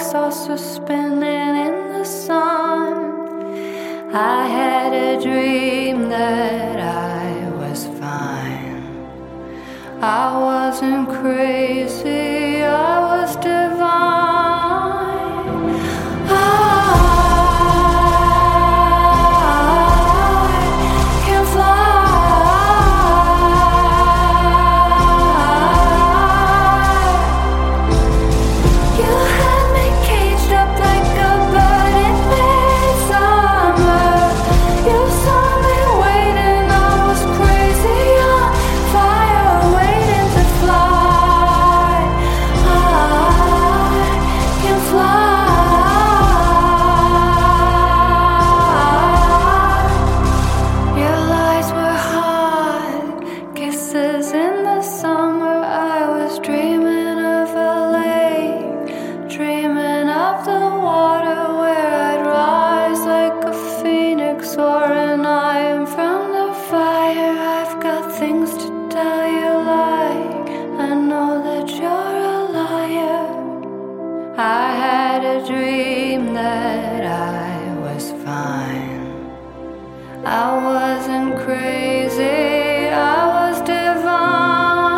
saucer spinning in the sun. I had a dream that I was fine. I wasn't crazy, I was divine. In the summer, I was dreaming of a lake, dreaming of the water where I'd rise like a phoenix or an iron from the fire. I've got things to tell you, like I know that you're a liar. I had a dream that I was fine. I wasn't crazy, I was divine.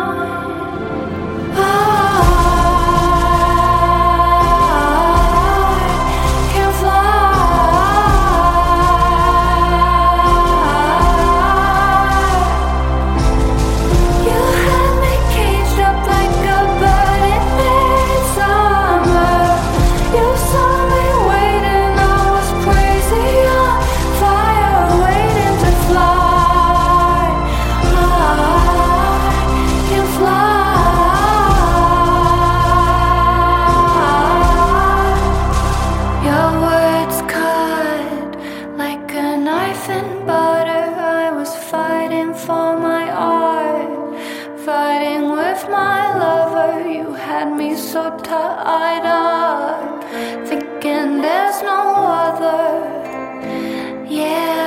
For my art, fighting with my lover, you had me so tied up, thinking there's no other. Yeah.